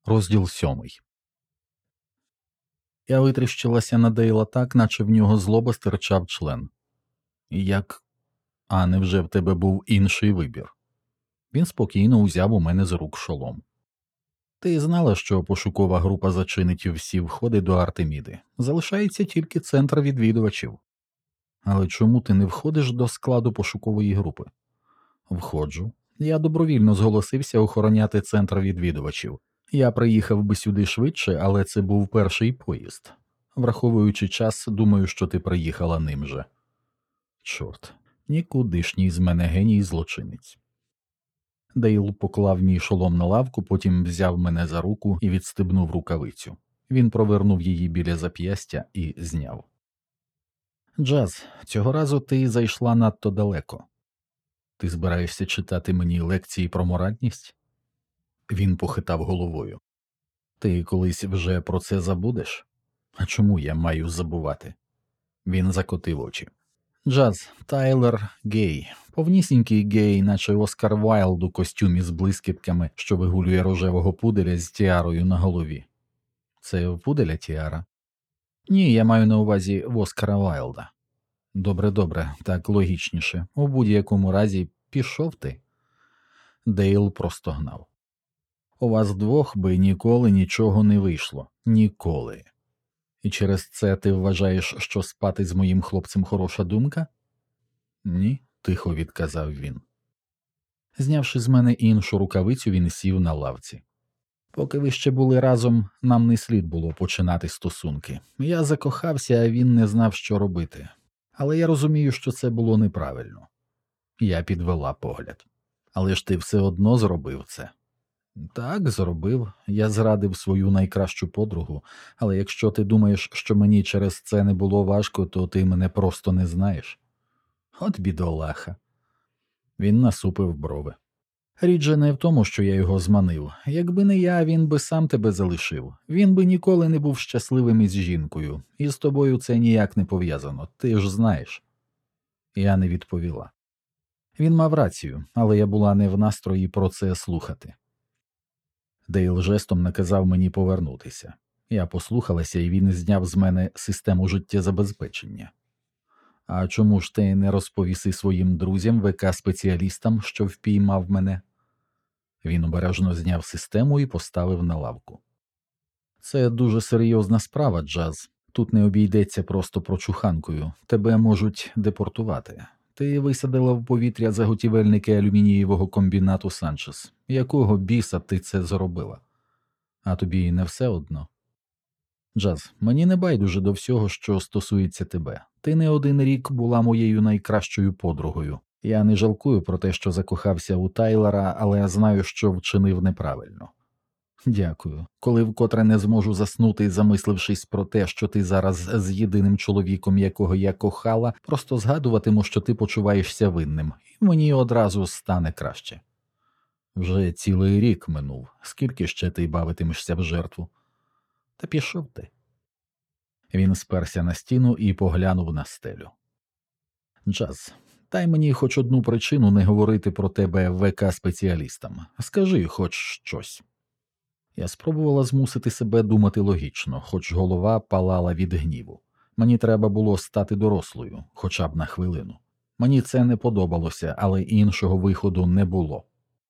Розділ 7. Я витріщилася на Дейла так, наче в нього злоба стирчав член. Як? А невже в тебе був інший вибір? Він спокійно узяв у мене з рук шолом. Ти знала, що пошукова група зачинить всі входи до Артеміди. Залишається тільки центр відвідувачів. Але чому ти не входиш до складу пошукової групи? Входжу. Я добровільно зголосився охороняти центр відвідувачів. Я приїхав би сюди швидше, але це був перший поїзд. Враховуючи час, думаю, що ти приїхала ним же. Чорт, нікудишній з мене геній злочинець. Дейл поклав мій шолом на лавку, потім взяв мене за руку і відстебнув рукавицю. Він провернув її біля зап'ястя і зняв. Джаз, цього разу ти зайшла надто далеко. Ти збираєшся читати мені лекції про моральність? Він похитав головою. Ти колись вже про це забудеш? А чому я маю забувати? Він закотив очі. Джаз, Тайлер гей. Повнісінький гей, наче Оскар Вайлд у костюмі з блискітками, що вигулює рожевого пуделя з тіарою на голові. Це в пуделя тіара? Ні, я маю на увазі в Оскара Вайлда. Добре, так логічніше. У будь-якому разі пішов ти. Дейл простогнав. У вас двох би ніколи нічого не вийшло. Ніколи. І через це ти вважаєш, що спати з моїм хлопцем хороша думка? Ні, тихо відказав він. Знявши з мене іншу рукавицю, він сів на лавці. Поки ви ще були разом, нам не слід було починати стосунки. Я закохався, а він не знав, що робити. Але я розумію, що це було неправильно. Я підвела погляд. Але ж ти все одно зробив це. Так, зробив. Я зрадив свою найкращу подругу, але якщо ти думаєш, що мені через це не було важко, то ти мене просто не знаєш. От бідолаха. Він насупив брови. Річ же не в тому, що я його зманив. Якби не я, він би сам тебе залишив. Він би ніколи не був щасливим із жінкою, і з тобою це ніяк не пов'язано, ти ж знаєш. Я не відповіла. Він мав рацію, але я була не в настрої про це слухати. Дейл жестом наказав мені повернутися. Я послухалася, і він зняв з мене систему життєзабезпечення. А чому ж ти не розповіси своїм друзям, ВК-спеціалістам, що впіймав мене? Він обережно зняв систему і поставив на лавку. Це дуже серйозна справа, Джаз. Тут не обійдеться просто прочуханкою. Тебе можуть депортувати. Ти висадила в повітря заготівельники алюмінієвого комбінату Санчес. Якого біса ти це зробила? А тобі не все одно? Джаз, мені не байдуже до всього, що стосується тебе. Ти не один рік була моєю найкращою подругою. Я не жалкую про те, що закохався у Тайлера, але знаю, що вчинив неправильно. Дякую. Коли вкотре не зможу заснути, замислившись про те, що ти зараз з єдиним чоловіком, якого я кохала, просто згадуватиму, що ти почуваєшся винним, і мені одразу стане краще. Вже цілий рік минув. Скільки ще ти бавитимешся в жертву? Та пішов ти. Він сперся на стіну і поглянув на стелю. Джаз, дай мені хоч одну причину не говорити про тебе ВК-спеціалістам. Скажи хоч щось. Я спробувала змусити себе думати логічно, хоч голова палала від гніву. Мені треба було стати дорослою, хоча б на хвилину. Мені це не подобалося, але іншого виходу не було.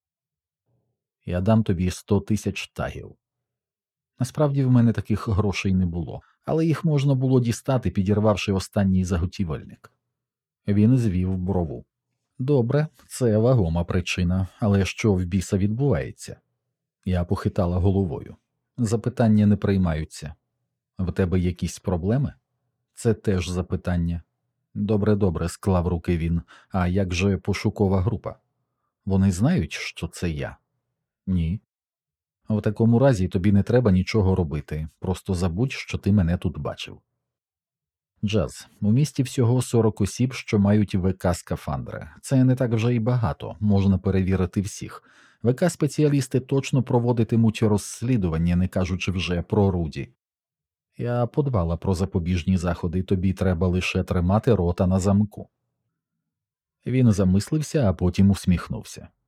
Я дам тобі 100 тисяч тагів. Насправді в мене таких грошей не було, але їх можна було дістати, підірвавши останній заготівельник. Він звів брову. Добре, це вагома причина, але що в біса відбувається? Я похитала головою. Запитання не приймаються. В тебе якісь проблеми? Це теж запитання. Добре, склав руки він. А як же пошукова група? Вони знають, що це я? Ні. В такому разі тобі не треба нічого робити. Просто забудь, що ти мене тут бачив. Джаз, у місті всього 40 осіб, що мають ВК-скафандри. Це не так вже й багато, можна перевірити всіх. ВК-спеціалісти точно проводитимуть розслідування, не кажучи вже про Руді. Я подбала про запобіжні заходи, тобі треба лише тримати рота на замку. Він замислився, а потім усміхнувся.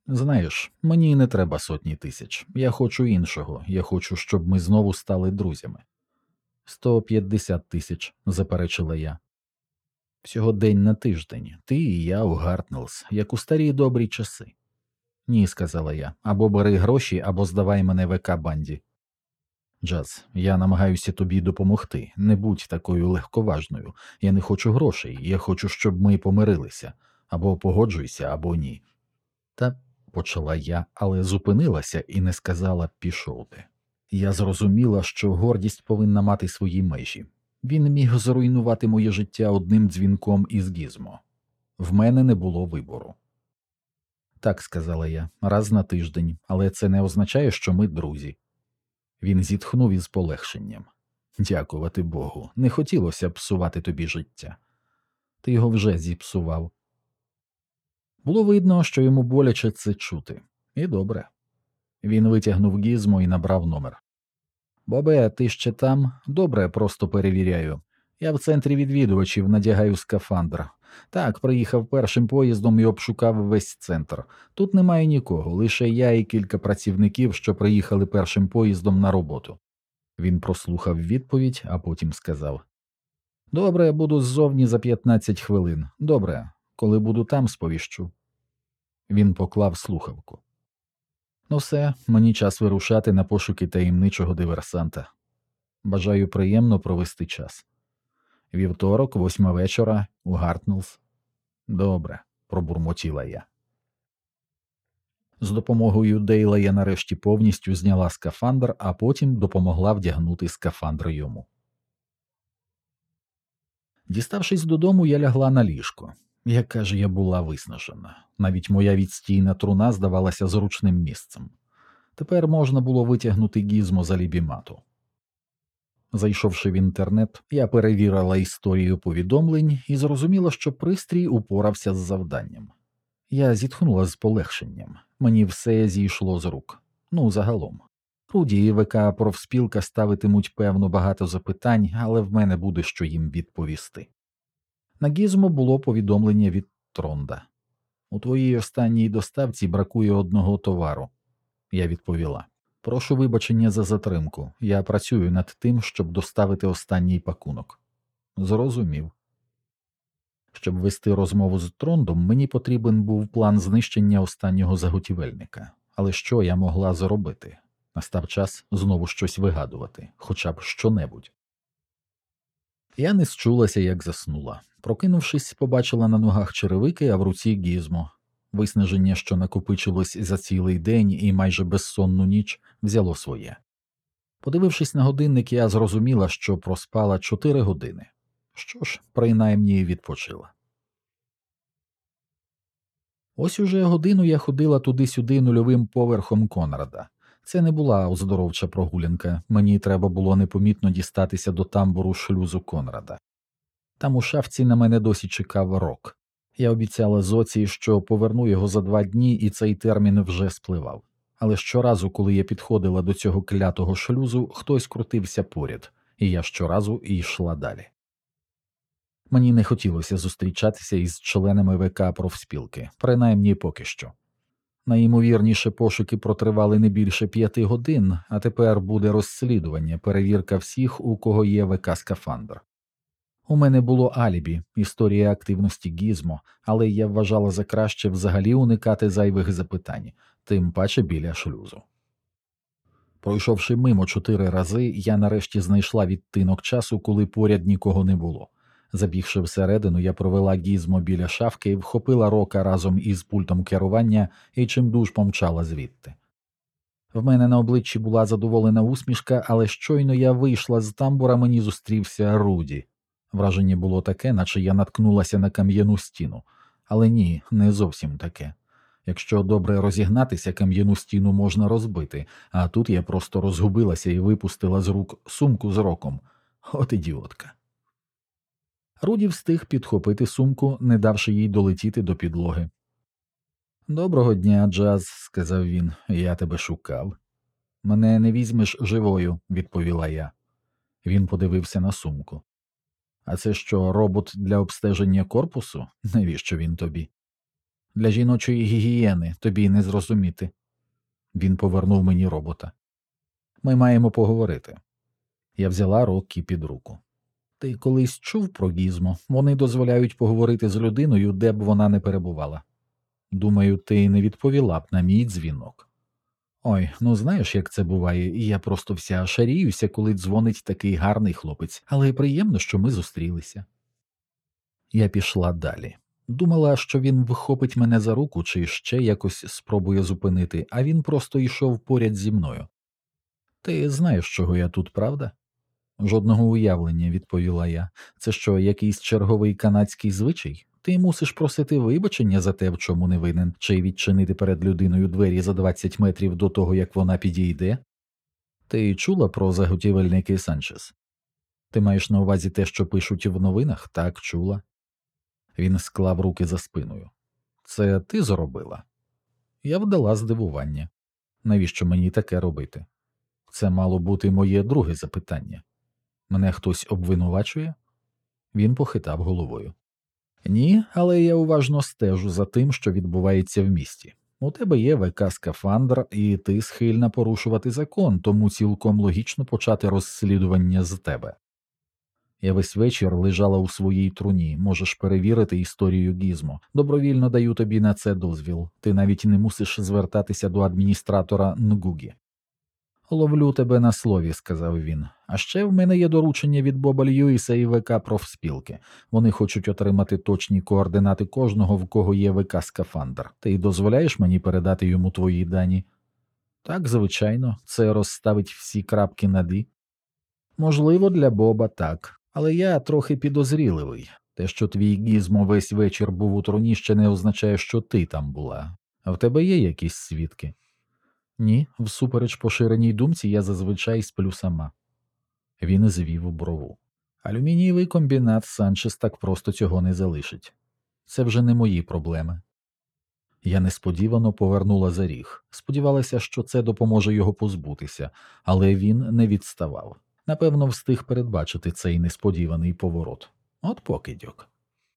Знаєш, мені не треба 100 000. Я хочу іншого. Я хочу, щоб ми знову стали друзями. 150 000, заперечила я. Всього день на тиждень. Ти і я у Гартнелс, як у старі добрі часи. Ні, сказала я, або бери гроші, або здавай мене ВК банді. Джаз, я намагаюся тобі допомогти. Не будь такою легковажною. Я не хочу грошей, я хочу, щоб ми помирилися. Або погоджуйся, або ні. Та почала я, але зупинилася і не сказала «пішов ти». Я зрозуміла, що гордість повинна мати свої межі. Він міг зруйнувати моє життя одним дзвінком із Гізмо. В мене не було вибору. Так, сказала я, раз на тиждень, але це не означає, що ми друзі. Він зітхнув із полегшенням. Дякувати Богу, не хотілося псувати тобі життя. Ти його вже зіпсував. Було видно, що йому боляче це чути. І добре. Він витягнув Гізмо і набрав номер. «Бобе, ти ще там? Добре, просто перевіряю. Я в центрі відвідувачів надягаю скафандр. Так, приїхав першим поїздом і обшукав весь центр. Тут немає нікого, лише я і кілька працівників, що приїхали першим поїздом на роботу». Він прослухав відповідь, а потім сказав. «Добре, я буду ззовні за 15 хвилин. Добре, коли буду там, сповіщу». Він поклав слухавку. Ну все, мені час вирушати на пошуки таємничого диверсанта. Бажаю приємно провести час. Вівторок, 8 вечора, у Гартнелс. Добре, пробурмотіла я. З допомогою Дейла я нарешті повністю зняла скафандр, а потім допомогла вдягнути скафандр йому. Діставшись додому, я лягла на ліжко. Яка ж я була виснажена. Навіть моя відстійна труна здавалася зручним місцем. Тепер можна було витягнути Гізмо з алібімату. Зайшовши в інтернет, я перевірила історію повідомлень і зрозуміла, що пристрій упорався з завданням. Я зітхнула з полегшенням. Мені все зійшло з рук. Ну, загалом. Руді і ВК профспілка ставитимуть, певно, багато запитань, але в мене буде що їм відповісти. На Гізмо було повідомлення від Тронда. «У твоїй останній доставці бракує одного товару». Я відповіла. «Прошу вибачення за затримку. Я працюю над тим, щоб доставити останній пакунок». Зрозумів. Щоб вести розмову з Трондом, мені потрібен був план знищення останнього заготівельника. Але що я могла зробити? Настав час знову щось вигадувати, хоча б що-небудь. Я не счулася, як заснула. Прокинувшись, побачила на ногах черевики, а в руці Гізмо. Виснаження, що накопичилось за цілий день і майже безсонну ніч, взяло своє. Подивившись на годинник, я зрозуміла, що проспала 4 години. Що ж, принаймні відпочила. Ось уже годину я ходила туди-сюди нульовим поверхом Конрада. Це не була оздоровча прогулянка, мені треба було непомітно дістатися до тамбуру шлюзу Конрада. Там у шафці на мене досі чекав Рок. Я обіцяла Зоці, що поверну його за 2 дні, і цей термін вже спливав. Але щоразу, коли я підходила до цього клятого шлюзу, хтось крутився поряд, і я щоразу йшла далі. Мені не хотілося зустрічатися із членами ВК профспілки, принаймні поки що. Найімовірніше пошуки протривали не більше 5 годин, а тепер буде розслідування, перевірка всіх, у кого є ВК-скафандр. У мене було алібі, історія активності Гізмо, але я вважала за краще взагалі уникати зайвих запитань, тим паче біля шлюзу. Пройшовши мимо 4 рази, я нарешті знайшла відтинок часу, коли поряд нікого не було. Забігши всередину, я провела Гізмо біля шафки, вхопила Рока разом із пультом керування і чимдуж помчала звідти. В мене на обличчі була задоволена усмішка, але щойно я вийшла з тамбура, мені зустрівся Руді. Враження було таке, наче я наткнулася на кам'яну стіну. Але ні, не зовсім таке. Якщо добре розігнатися, кам'яну стіну можна розбити, а тут я просто розгубилася і випустила з рук сумку з Роком. От ідіотка. Руді встиг підхопити сумку, не давши їй долетіти до підлоги. «Доброго дня, Джаз», – сказав він, – «я тебе шукав». «Мене не візьмеш живою», – відповіла я. Він подивився на сумку. «А це що, робот для обстеження корпусу? Навіщо він тобі?» Для жіночої гігієни, тобі не зрозуміти. Він повернув мені робота. Ми маємо поговорити. Я взяла Роккі під руку. Ти колись чув про Гізмо? Вони дозволяють поговорити з людиною, де б вона не перебувала. Думаю, ти не відповіла б на мій дзвінок. Ой, ну знаєш, як це буває, і я просто вся шаріюся, коли дзвонить такий гарний хлопець, але приємно, що ми зустрілися. Я пішла далі. Думала, що він вихопить мене за руку чи ще якось спробує зупинити, а він просто йшов поряд зі мною. Ти знаєш, чого я тут, правда? Жодного уявлення, відповіла я. Це що, якийсь черговий канадський звичай? Ти мусиш просити вибачення за те, в чому не винен, чи відчинити перед людиною двері за 20 метрів до того, як вона підійде? Ти чула про заготівельники Санчес? Ти маєш на увазі те, що пишуть в новинах? Так, чула. Він склав руки за спиною. Це ти зробила? Я вдала здивування. Навіщо мені таке робити? Це мало бути моє друге запитання. Мене хтось обвинувачує? Він похитав головою. Ні, але я уважно стежу за тим, що відбувається в місті. У тебе є ВК-скафандр, і ти схильна порушувати закон, тому цілком логічно почати розслідування з тебе. Я весь вечір лежала у своїй труні, можеш перевірити історію Гізмо. Добровільно даю тобі на це дозвіл, ти навіть не мусиш звертатися до адміністратора Нгугі. Ловлю тебе на слові, сказав він. А ще в мене є доручення від Боба Льюіса і ВК профспілки. Вони хочуть отримати точні координати кожного, в кого є ВК-скафандр. Ти дозволяєш мені передати йому твої дані? Так, звичайно, це розставить всі крапки над «і». Можливо, для Боба так, але я трохи підозріливий. Те, що твій Гізмо весь вечір був у труні, ще не означає, що ти там була. А в тебе є якісь свідки? Ні, всупереч поширеній думці я зазвичай сплю сама. Він звів брову. Алюмінієвий комбінат Санчес так просто цього не залишить. Це вже не мої проблеми. Я несподівано повернула за ріг. Сподівалася, що це допоможе його позбутися, але він не відставав. Напевно, встиг передбачити цей несподіваний поворот. От покидьок.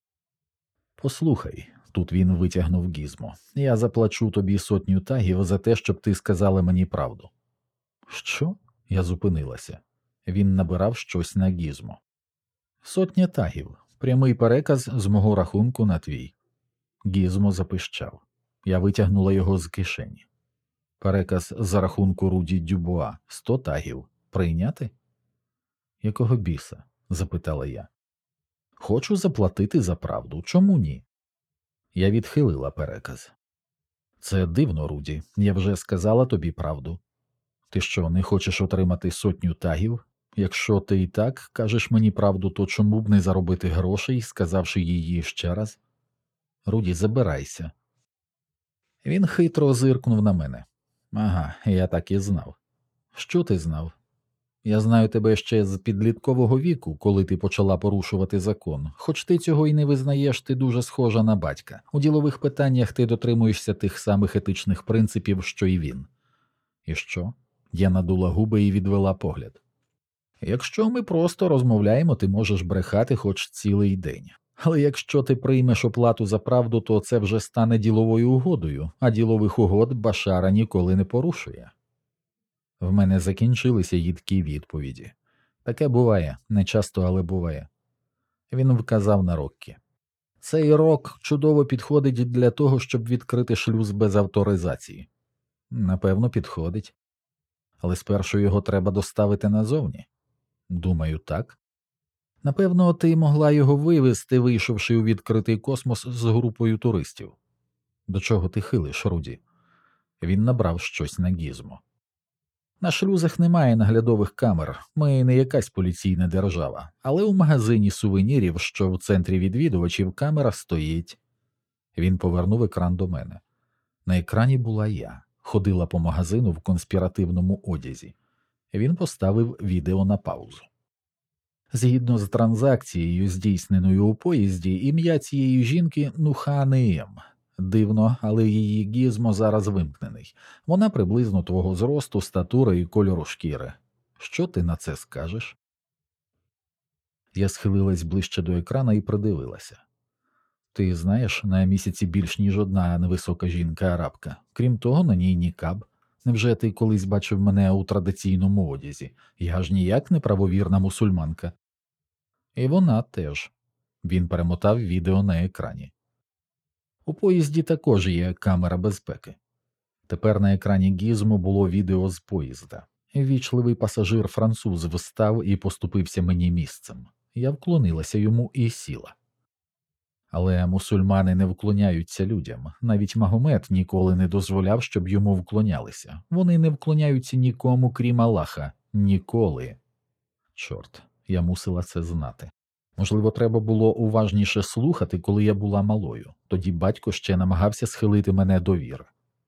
Послухай, тут він витягнув Гізмо. Я заплачу тобі 100 тагів за те, щоб ти сказала мені правду. Що? Я зупинилася. Він набирав щось на Гізмо. 100 тагів. Прямий переказ з мого рахунку на твій. Гізмо запищав. Я витягнула його з кишені. Переказ за рахунку Руді Дюбуа. 100 тагів. Прийняти? Якого біса? Запитала я. Хочу заплатити за правду. Чому ні? Я відхилила переказ. Це дивно, Руді. Я вже сказала тобі правду. Ти що, не хочеш отримати 100 тагів? Якщо ти і так кажеш мені правду, то чому б не заробити грошей, сказавши її ще раз? Руді, забирайся. Він хитро зиркнув на мене. Ага, я так і знав. Що ти знав? Я знаю тебе ще з підліткового віку, коли ти почала порушувати закон. Хоч ти цього й не визнаєш, ти дуже схожа на батька. У ділових питаннях ти дотримуєшся тих самих етичних принципів, що й він. І що? Я надула губи і відвела погляд. Якщо ми просто розмовляємо, ти можеш брехати хоч цілий день. Але якщо ти приймеш оплату за правду, то це вже стане діловою угодою, а ділових угод Башара ніколи не порушує. В мене закінчилися їдкі відповіді. Таке буває, не часто, але буває. Він вказав на Роккі. Цей рок чудово підходить для того, щоб відкрити шлюз без авторизації. Напевно, підходить. Але спершу його треба доставити назовні. Думаю, так. Напевно, ти могла його вивезти, вийшовши у відкритий космос з групою туристів. До чого ти хилиш, Руді? Він набрав щось на Гізмо. На шлюзах немає наглядових камер, ми не якась поліційна держава, але у магазині сувенірів, що в центрі відвідувачів, камера стоїть. Він повернув екран до мене. На екрані була я, ходила по магазину в конспіративному одязі. Він поставив відео на паузу. Згідно з транзакцією, здійсненою у поїзді, ім'я цієї жінки Нуханеєм. Дивно, але її Гізмо зараз вимкнений. Вона приблизно твого зросту, статури і кольору шкіри. Що ти на це скажеш? Я схилилась ближче до екрана і придивилася. Ти знаєш, на місяці більш ніж одна невисока жінка-арабка. Крім того, на ній нікаб. Невже ти колись бачив мене у традиційному одязі? Я ж ніяк не правовірна мусульманка. І вона теж. Він перемотав відео на екрані. У поїзді також є камера безпеки. Тепер на екрані Гізмо було відео з поїзда. Вічливий пасажир-француз встав і поступився мені місцем. Я вклонилася йому і сіла. Але мусульмани не вклоняються людям. Навіть Магомед ніколи не дозволяв, щоб йому вклонялися. Вони не вклоняються нікому, крім Аллаха. Ніколи. Чорт, я мусила це знати. Можливо, треба було уважніше слухати, коли я була малою. Тоді батько ще намагався схилити мене до віри.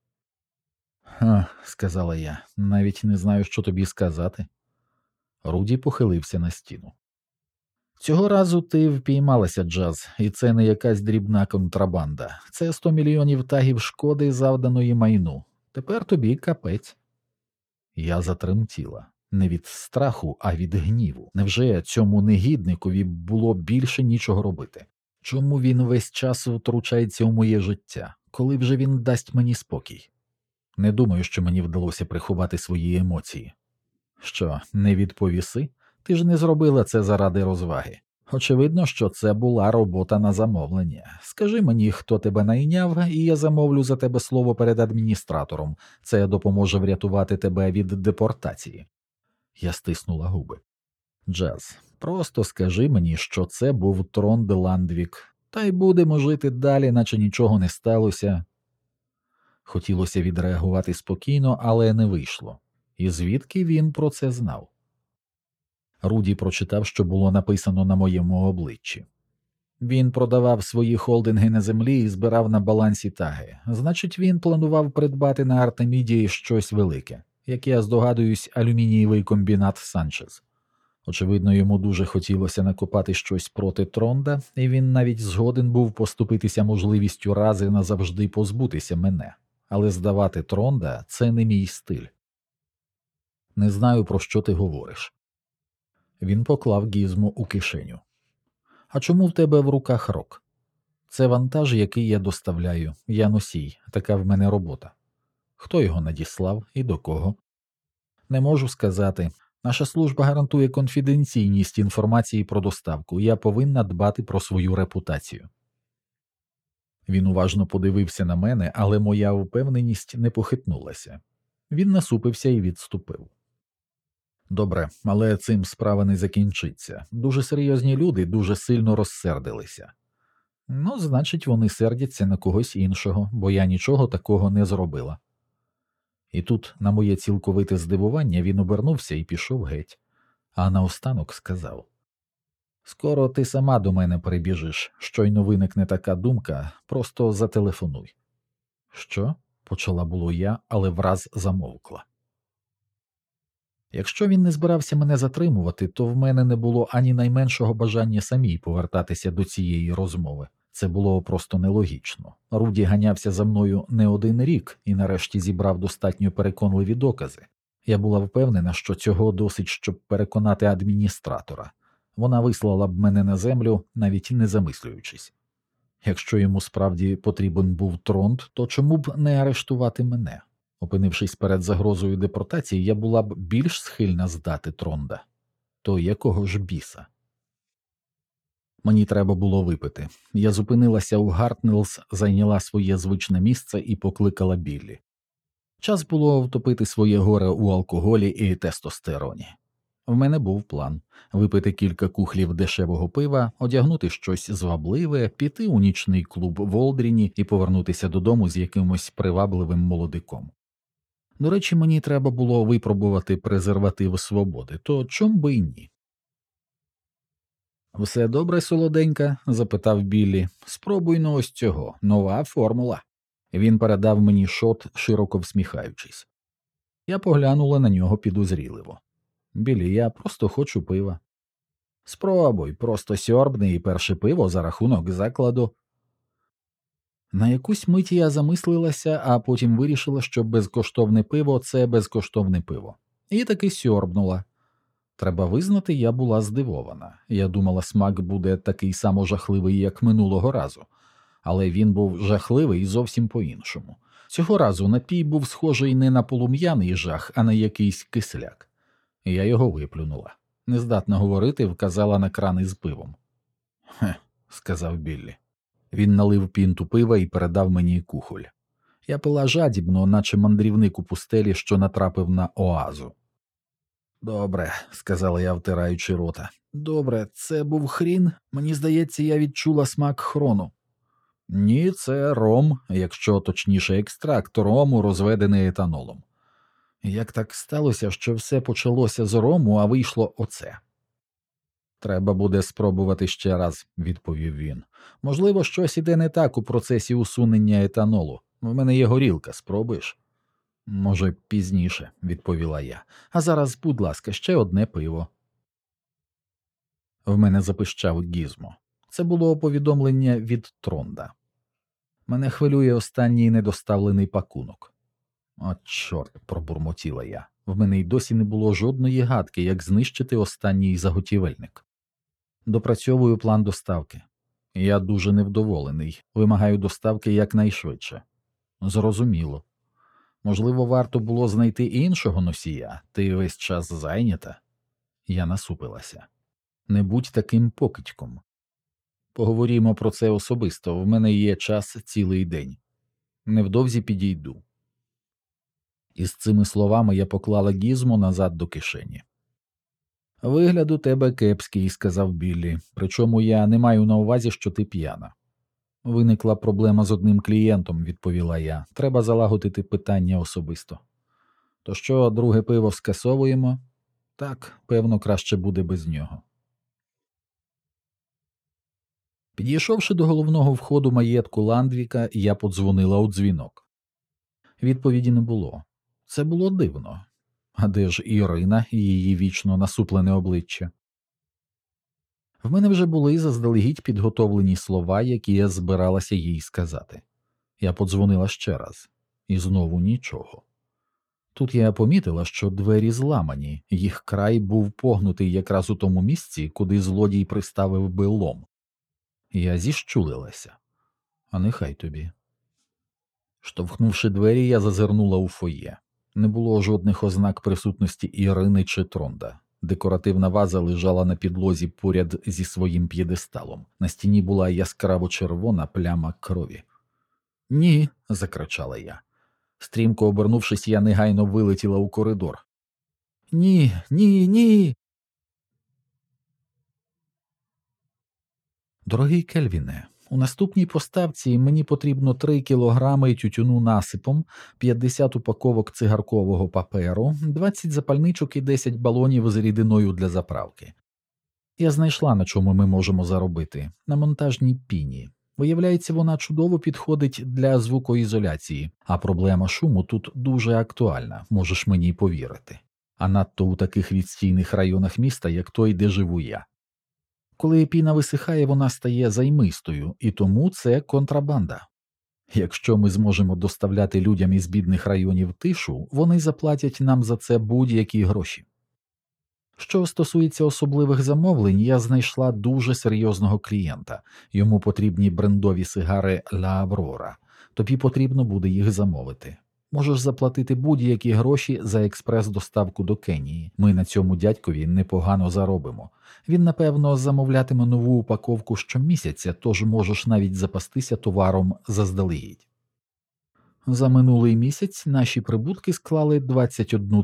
«Ха», – сказала я, – «навіть не знаю, що тобі сказати». Руді похилився на стіну. «Цього разу ти впіймалася, Джаз, і це не якась дрібна контрабанда. Це 100 мільйонів тагів шкоди, завданої майну. Тепер тобі капець». Я затремтіла. Не від страху, а від гніву. Невже цьому негідникові було більше нічого робити? Чому він весь час втручається у моє життя? Коли вже він дасть мені спокій? Не думаю, що мені вдалося приховати свої емоції. Що, не відповіси? Ти ж не зробила це заради розваги. Очевидно, що це була робота на замовлення. Скажи мені, хто тебе найняв, і я замовлю за тебе слово перед адміністратором. Це допоможе врятувати тебе від депортації. Я стиснула губи. Джаз, просто скажи мені, що це був Тронд Ландвік, та й будемо жити далі, наче нічого не сталося. Хотілося відреагувати спокійно, але не вийшло. І звідки він про це знав? Руді прочитав, що було написано на моєму обличчі. Він продавав свої холдинги на землі і збирав на балансі таги. Значить, він планував придбати на Артеміді щось велике, як я здогадуюсь, алюмінієвий комбінат Санчез. Очевидно, йому дуже хотілося накопати щось проти Тронда, і він навіть згоден був поступитися можливістю рази назавжди позбутися мене. Але здавати Тронда – це не мій стиль. Не знаю, про що ти говориш. Він поклав Гізмо у кишеню. А чому в тебе в руках рок? Це вантаж, який я доставляю. Я носій, така в мене робота. Хто його надіслав і до кого? Не можу сказати. Наша служба гарантує конфіденційність інформації про доставку. Я повинна дбати про свою репутацію. Він уважно подивився на мене, але моя впевненість не похитнулася. Він насупився і відступив. Добре, але цим справа не закінчиться. Дуже серйозні люди дуже сильно розсердилися. Ну, значить, вони сердяться на когось іншого, бо я нічого такого не зробила. І тут, на моє цілковите здивування, він обернувся і пішов геть, а наостанок сказав: «Скоро ти сама до мене прибіжиш, щойно виникне така думка, просто зателефонуй». «Що?» – почала було я, але враз замовкла. Якщо він не збирався мене затримувати, то в мене не було ані найменшого бажання самій повертатися до цієї розмови. Це було просто нелогічно. Руді ганявся за мною не один рік і нарешті зібрав достатньо переконливі докази. Я була впевнена, що цього досить, щоб переконати адміністратора. Вона вислала б мене на землю, навіть не замислюючись. Якщо йому справді потрібен був Тронд, то чому б не арештувати мене? Опинившись перед загрозою депортації, я була б більш схильна здати Тронда. То якого ж біса? Мені треба було випити. Я зупинилася у Гартнелс, зайняла своє звичне місце і покликала Біллі. Час було втопити своє горе у алкоголі і тестостероні. В мене був план – випити кілька кухлів дешевого пива, одягнути щось звабливе, піти у нічний клуб в Олдріні і повернутися додому з якимось привабливим молодиком. До речі, мені треба було випробувати презерватив свободи, то чом би й ні? «Все добре, солоденька?» – запитав Біллі. «Спробуй-но ось цього. Нова формула». Він передав мені шот, широко всміхаючись. Я поглянула на нього підозріливо. «Біллі, я просто хочу пива». «Спробуй, просто сьорбни і перше пиво за рахунок закладу». На якусь мить я замислилася, а потім вирішила, що безкоштовне пиво – це безкоштовне пиво. І таки сьорбнула. Треба визнати, я була здивована. Я думала, смак буде такий само жахливий, як минулого разу. Але він був жахливий і зовсім по-іншому. Цього разу напій був схожий не на полум'яний жах, а на якийсь кисляк. Я його виплюнула. Нездатна говорити, вказала на крани з пивом. «Хе», – сказав Біллі. Він налив пінту пива і передав мені кухоль. Я пила жадібно, наче мандрівник у пустелі, що натрапив на оазу. «Добре», – сказала я, втираючи рота. «Добре, це був хрін? Мені здається, я відчула смак хрону». «Ні, це ром, якщо точніше екстракт рому, розведений етанолом». Як так сталося, що все почалося з рому, а вийшло оце? «Треба буде спробувати ще раз», – відповів він. «Можливо, щось іде не так у процесі усунення етанолу. В мене є горілка, спробуєш?» «Може, пізніше», – відповіла я. «А зараз, будь ласка, ще одне пиво». В мене запищав Гізмо. Це було повідомлення від Тронда. «Мене хвилює останній недоставлений пакунок». «О, чорт», – пробурмотіла я. В мене й досі не було жодної гадки, як знищити останній заготівельник. Допрацьовую план доставки. Я дуже невдоволений. Вимагаю доставки якнайшвидше. Зрозуміло. Можливо, варто було знайти іншого носія? Ти весь час зайнята? Я насупилася. Не будь таким покидьком. Поговоримо про це особисто. В мене є час цілий день. Невдовзі підійду. Із цими словами я поклала Гізмо назад до кишені. «Вигляд у тебе кепський», – сказав Біллі, «причому я не маю на увазі, що ти п'яна». «Виникла проблема з одним клієнтом», – відповіла я. «Треба залагодити питання особисто». «То що, друге пиво скасовуємо?» «Так, певно, краще буде без нього». Підійшовши до головного входу маєтку Ландвіка, я подзвонила у дзвінок. Відповіді не було. Це було дивно. А де ж Ірина і її вічно насуплене обличчя? В мене вже були заздалегідь підготовлені слова, які я збиралася їй сказати. Я подзвонила ще раз. І знову нічого. Тут я помітила, що двері зламані, їх край був погнутий якраз у тому місці, куди злодій приставив би лом. Я зіщулилася. А нехай тобі. Штовхнувши двері, я зазирнула у фоє. Не було жодних ознак присутності Ірини чи Тронда. Декоративна ваза лежала на підлозі поряд зі своїм п'єдесталом. На стіні була яскраво-червона пляма крові. «Ні!» – закричала я. Стрімко обернувшись, я негайно вилетіла у коридор. «Ні! Ні! Ні!» «Дорогий Кельвіне, у наступній поставці мені потрібно 3 кілограми тютюну насипом, 50 упаковок цигаркового паперу, 20 запальничок і 10 балонів з рідиною для заправки. Я знайшла, на чому ми можемо заробити. На монтажній піні. Виявляється, вона чудово підходить для звукоізоляції, а проблема шуму тут дуже актуальна, можеш мені повірити. А надто у таких відстійних районах міста, як той, де живу я. Коли піна висихає, вона стає займистою, і тому це контрабанда. Якщо ми зможемо доставляти людям із бідних районів тишу, вони заплатять нам за це будь-які гроші. Що стосується особливих замовлень, я знайшла дуже серйозного клієнта. Йому потрібні брендові сигари «Ла Аврора». Тобі потрібно буде їх замовити. Можеш заплатити будь-які гроші за експрес-доставку до Кенії. Ми на цьому дядькові непогано заробимо. Він, напевно, замовлятиме нову упаковку щомісяця, тож можеш навіть запастися товаром заздалегідь. За минулий місяць наші прибутки склали 21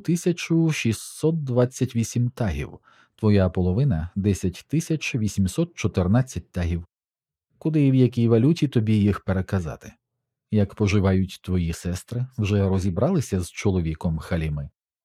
628 тагів. Твоя половина – 10 814 тагів. Куди і в якій валюті тобі їх переказати? Як поживають твої сестри? Вже розібралися з чоловіком Халіми?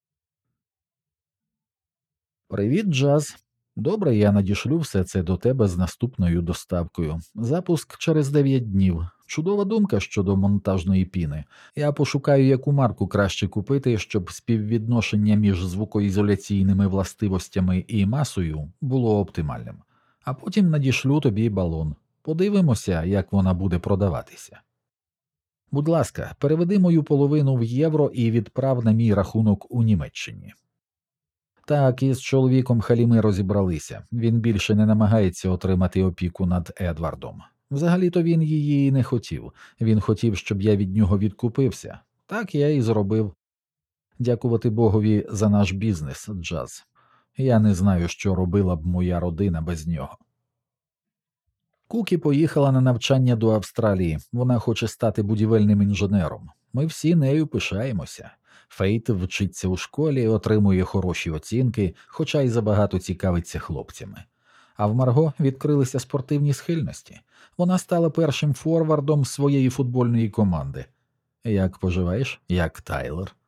Привіт, Джаз. Добре, я надішлю все це до тебе з наступною доставкою. Запуск через 9 днів. Чудова думка щодо монтажної піни. Я пошукаю, яку марку краще купити, щоб співвідношення між звукоізоляційними властивостями і масою було оптимальним. А потім надішлю тобі балон. Подивимося, як вона буде продаватися. Будь ласка, переведи мою половину в євро і відправ на мій рахунок у Німеччині. Так, із чоловіком Халіми розібралися. Він більше не намагається отримати опіку над Едвардом. Взагалі-то він її і не хотів. Він хотів, щоб я від нього відкупився. Так я і зробив. Дякувати Богові за наш бізнес, Джаз. Я не знаю, що робила б моя родина без нього. Кукі поїхала на навчання до Австралії. Вона хоче стати будівельним інженером. Ми всі нею пишаємося. Фейт вчиться у школі, отримує хороші оцінки, хоча й забагато цікавиться хлопцями. А в Марго відкрилися спортивні схильності. Вона стала першим форвардом своєї футбольної команди. Як поживаєш? Як Тайлер?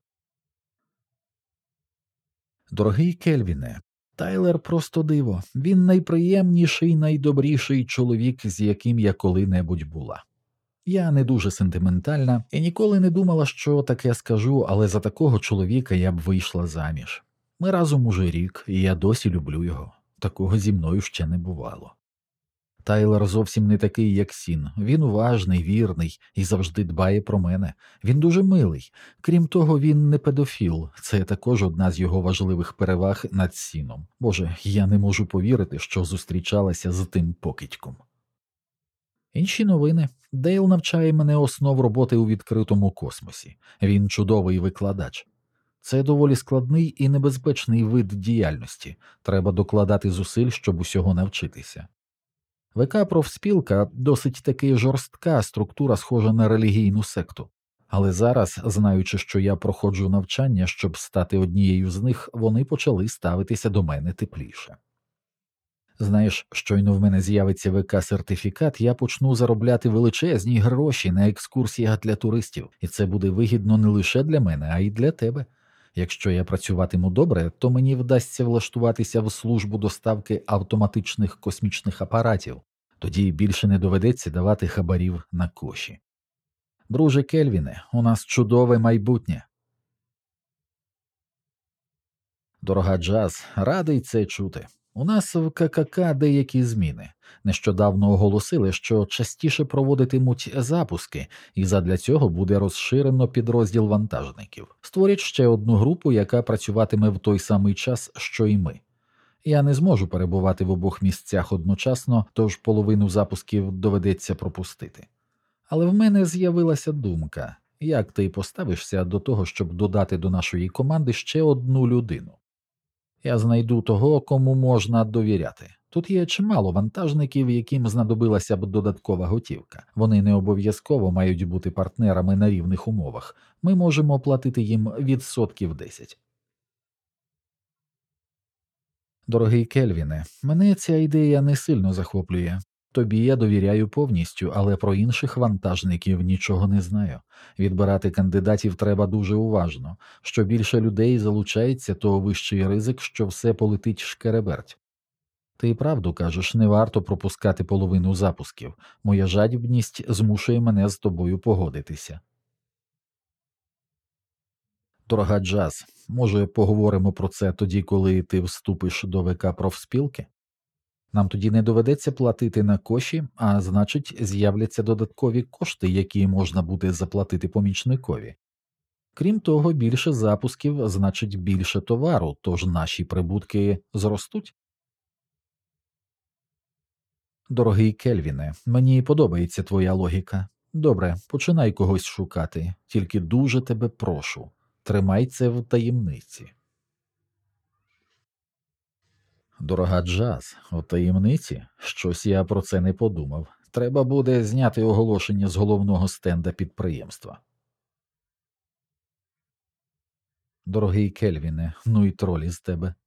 Дорогий Кельвіне, Тайлер просто диво. Він найприємніший, найдобріший чоловік, з яким я коли-небудь була. Я не дуже сентиментальна і ніколи не думала, що таке скажу, але за такого чоловіка я б вийшла заміж. Ми разом уже рік, і я досі люблю його. Такого зі мною ще не бувало. Тайлер зовсім не такий, як Сін. Він уважний, вірний і завжди дбає про мене. Він дуже милий. Крім того, він не педофіл. Це також одна з його важливих переваг над Сіном. Боже, я не можу повірити, що зустрічалася з тим покидьком. Інші новини. Дейл навчає мене основ роботи у відкритому космосі. Він чудовий викладач. Це доволі складний і небезпечний вид діяльності. Треба докладати зусиль, щоб усього навчитися. ВК профспілка досить таки жорстка структура, схожа на релігійну секту. Але зараз, знаючи, що я проходжу навчання, щоб стати однією з них, вони почали ставитися до мене тепліше. Знаєш, щойно в мене з'явиться ВК-сертифікат, я почну заробляти величезні гроші на екскурсіях для туристів, і це буде вигідно не лише для мене, а й для тебе. Якщо я працюватиму добре, то мені вдасться влаштуватися в службу доставки автоматичних космічних апаратів, тоді більше не доведеться давати хабарів на коші. Друже Кельвіне, у нас чудове майбутнє. Дорога Джаз, радий це чути. У нас в ККК деякі зміни. Нещодавно оголосили, що частіше проводитимуть запуски, і задля цього буде розширено підрозділ вантажників. Створять ще одну групу, яка працюватиме в той самий час, що й ми. Я не зможу перебувати в обох місцях одночасно, тож половину запусків доведеться пропустити. Але в мене з'явилася думка, як ти поставишся до того, щоб додати до нашої команди ще одну людину? Я знайду того, кому можна довіряти. Тут є чимало вантажників, яким знадобилася б додаткова готівка. Вони не обов'язково мають бути партнерами на рівних умовах. Ми можемо платити їм відсотків 10. Дорогий Кельвіне, мене ця ідея не сильно захоплює. Тобі я довіряю повністю, але про інших вантажників нічого не знаю. Відбирати кандидатів треба дуже уважно. Що більше людей залучається, то вищий ризик, що все полетить шкереберть. Ти правду кажеш, не варто пропускати половину запусків. Моя жадібність змушує мене з тобою погодитися. Дорога Джаз, може поговоримо про це тоді, коли ти вступиш до ВК профспілки? Нам тоді не доведеться платити на коші, а значить, з'являться додаткові кошти, які можна буде заплатити помічникові. Крім того, більше запусків значить більше товару, тож наші прибутки зростуть. Дорогий Кельвіне, мені подобається твоя логіка. Добре, починай когось шукати, тільки дуже тебе прошу, тримай це в таємниці. Дорога Джаз, у таємниці? Щось я про це не подумав. Треба буде зняти оголошення з головного стенда підприємства. Дорогий Кельвіне, ну і тролі з тебе.